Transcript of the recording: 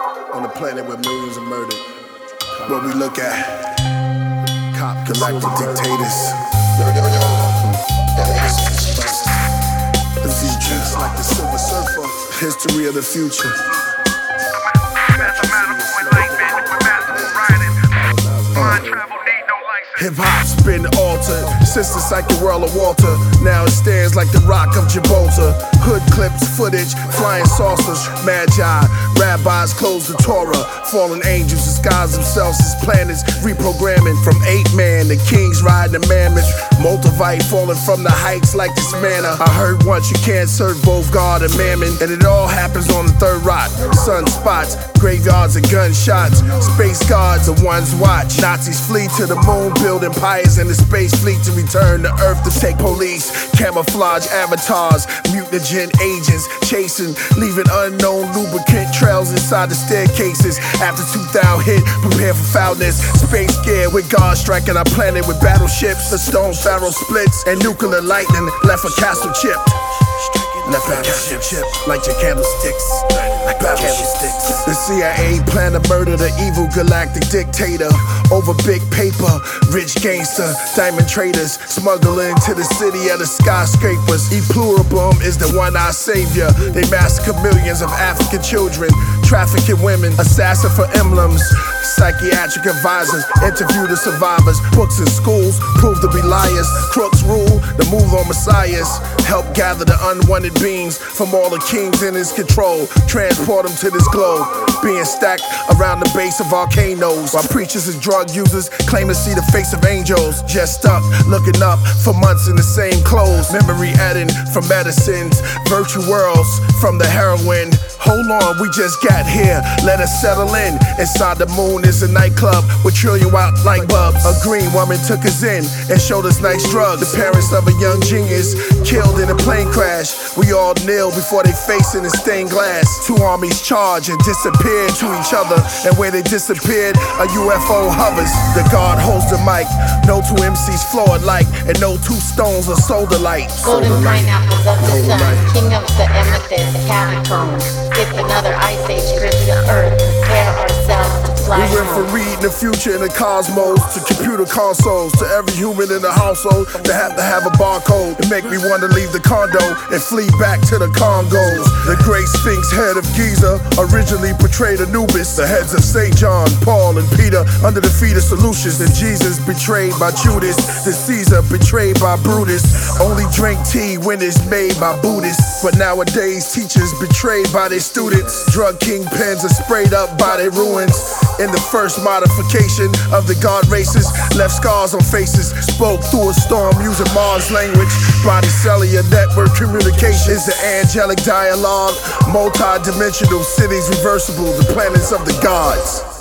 On a planet where millions are murdered, what we look at, galactic dictators. The future, like the Silver Surfer. History of the future. Hip-hop's been altered since the psychic world of Walter. Now it stands like the rock of Gibraltar. Hood clips, footage, flying saucers, magi, rabbis close the Torah. Fallen angels disguise themselves as planets, reprogramming from 8-man. The kings riding the mammoth, multivite falling from the heights like this manna. I heard once you can't serve both God and mammon, and it all happens on the third rock. Sunspots, graveyards and gunshots. Space guards the ones watch. Nazis flee to the moon, build empires in the space fleet to return to Earth to take police. Camouflage avatars, mutagen agents chasing, leaving unknown lubricant trails inside the staircases. After 2000 hit, prepare for foulness. Space gear with God striking our planet with battleships. The stone pharaoh splits and nuclear lightning left a castle chipped. Left a castle chipped like your candlesticks. Like candlesticks. The CIA plan to murder the evil galactic dictator over big paper. Rich gangster, diamond traders smuggling into the city of the skyscrapers. E pluribus is the one-eyed savior. They massacre millions of African children, trafficking women, assassin for emblems. Psychiatric advisors interview the survivors. Books in schools prove to be liars. Crooks rule the move on messiahs. Help gather the unwanted beings from all the kings in his control. Transport them to this globe, being stacked around the base of volcanoes. While preachers and drug users claim to see the face of angels. Just stuck, looking up for months in the same clothes. Memory adding from medicines, virtual worlds from the heroin. Hold on, we just got here, let us settle in. Inside the moon is a nightclub with trillion watt light bulbs. A green woman took us in and showed us nice drugs. The parents of a young genius killed in a plane crash. We all kneel before they facing the stained glass. Two armies charge and disappear to each other, and where they disappeared, a UFO hovers. The guard holds the mic. No two MCs flow alike, and no two stones are solder light. Golden pineapples of the sun, king of the amethyst catacombs. If another ice age grips the earth, prepare ourselves to fly. We went from reading the future in the cosmos to computer consoles to every human in the household to have a barcode. It make me want to leave the condo and flee back to the Congos. The great Sphinx head of Giza originally portrayed Anubis. The heads of St. John, Paul, and Peter under the feet of Seleucus. And Jesus betrayed by Judas. The Caesar betrayed by Brutus. Only drink tea when it's made by Buddhists. But nowadays teachers betrayed by their students. Drug kingpins are sprayed up by their ruins. In the first modification of the god races, left scars on faces, spoke through a storm using Mars language. Body cellular network communication is the angelic dialogue. Multi-dimensional cities reversible, the planets of the gods.